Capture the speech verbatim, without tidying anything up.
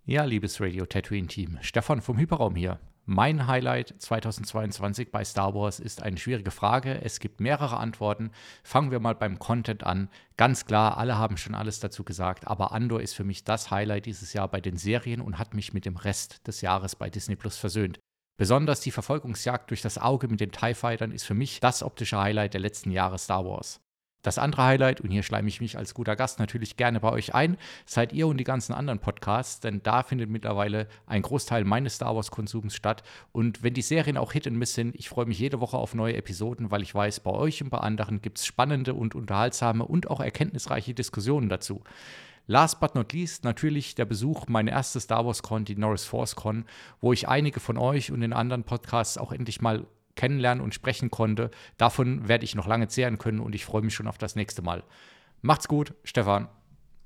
Ja, liebes Radio Tatooine-Team, Stefan vom Hyperraum hier. Mein Highlight zweitausendzweiundzwanzig bei Star Wars ist eine schwierige Frage. Es gibt mehrere Antworten. Fangen wir mal beim Content an. Ganz klar, alle haben schon alles dazu gesagt, aber Andor ist für mich das Highlight dieses Jahr bei den Serien und hat mich mit dem Rest des Jahres bei Disney Plus versöhnt. Besonders die Verfolgungsjagd durch das Auge mit den TIE Fightern ist für mich das optische Highlight der letzten Jahre Star Wars. Das andere Highlight, und hier schleime ich mich als guter Gast natürlich gerne bei euch ein, seid ihr und die ganzen anderen Podcasts, denn da findet mittlerweile ein Großteil meines Star Wars-Konsums statt. Und wenn die Serien auch Hit and Miss sind, ich freue mich jede Woche auf neue Episoden, weil ich weiß, bei euch und bei anderen gibt es spannende und unterhaltsame und auch erkenntnisreiche Diskussionen dazu. Last but not least natürlich der Besuch, meine erste Star Wars-Con, die Norris Force Con, wo ich einige von euch und den anderen Podcasts auch endlich mal kennenlernen und sprechen konnte. Davon werde ich noch lange zehren können und ich freue mich schon auf das nächste Mal. Macht's gut, Stefan.